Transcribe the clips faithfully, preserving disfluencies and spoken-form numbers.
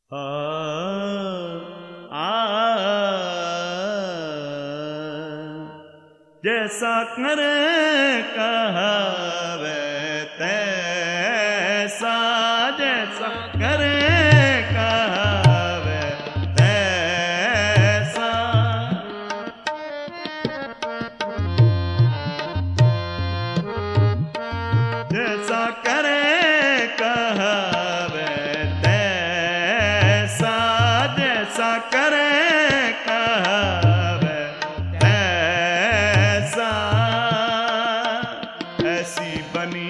आ, आ, जैसा करे कहावे तैसा, जैसा करे कहावे तैसा, जैसा करे कहावे तैसा, जैसा करे कहावे तैसा, ऐसी बनी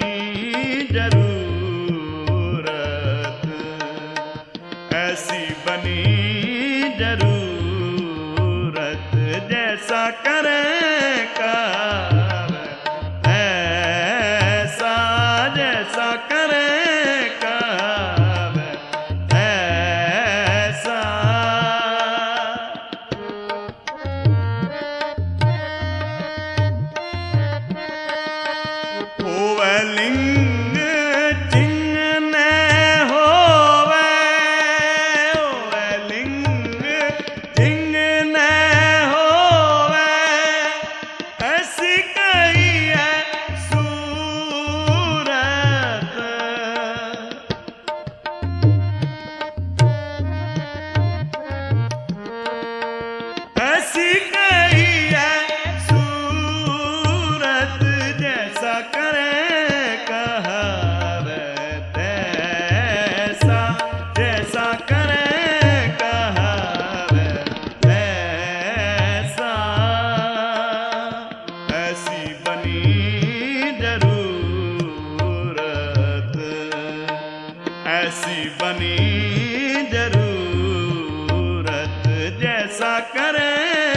जरूरत, ऐसी बनी जरूरत, जैसा करे कहावे तैसा, जैसा करे कहावे तैसा। होवे लिंग चिंगने होवे, होवे लिंग चिंगने होवे, ऐसी कई है सूरत, ऐसी कई है सूरत, जैसा करे कहावे तैसा, जैसा करे कहावे तैसा, ऐसी बनी जरूरत, ऐसी बनी जरूरत, जैसा करे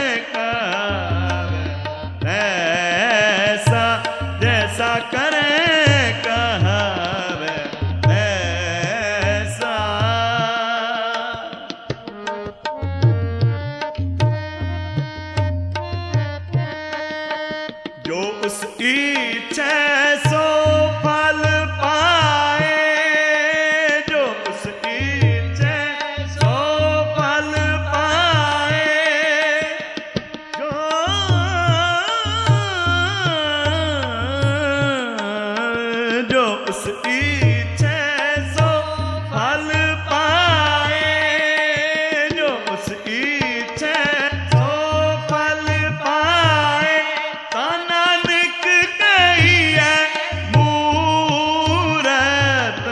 कहावे तैसा, जैसा करे कहावे तैसा। जो उस इच्छे सो फल पाए, जो उस इच्छे सो फल पाए, जो जो उस इच्छे सो फल पाए, जो उस इच्छे सो फल पाए, ता नानक कही है मूरत,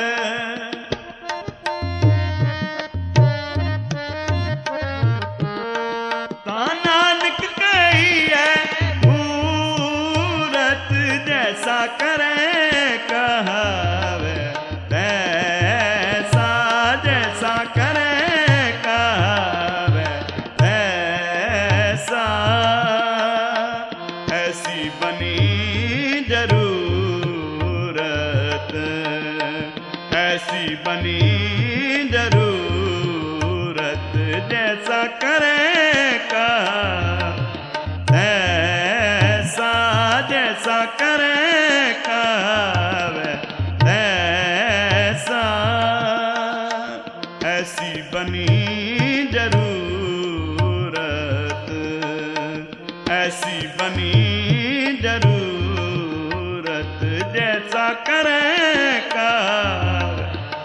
ता नानक कही है मूरत, जैसा करे कहावे तैसा, जैसा करे कहावे तैसा, ऐसी बनी जरूरत, ऐसी बनी जरूरत, जैसा करे कहावे तैसा, जैसा करे कहावे तैसा, ऐसी बनी जरूरत, ऐसी बनी जरूरत, जैसा करे कहावे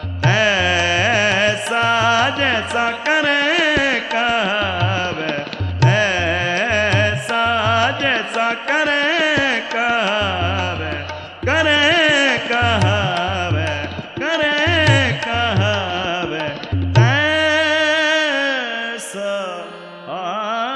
तैसा, जैसा करे कहावे तैसा, जैसा करे कहावे, करे कहावे, करे कहावे तैसा। आ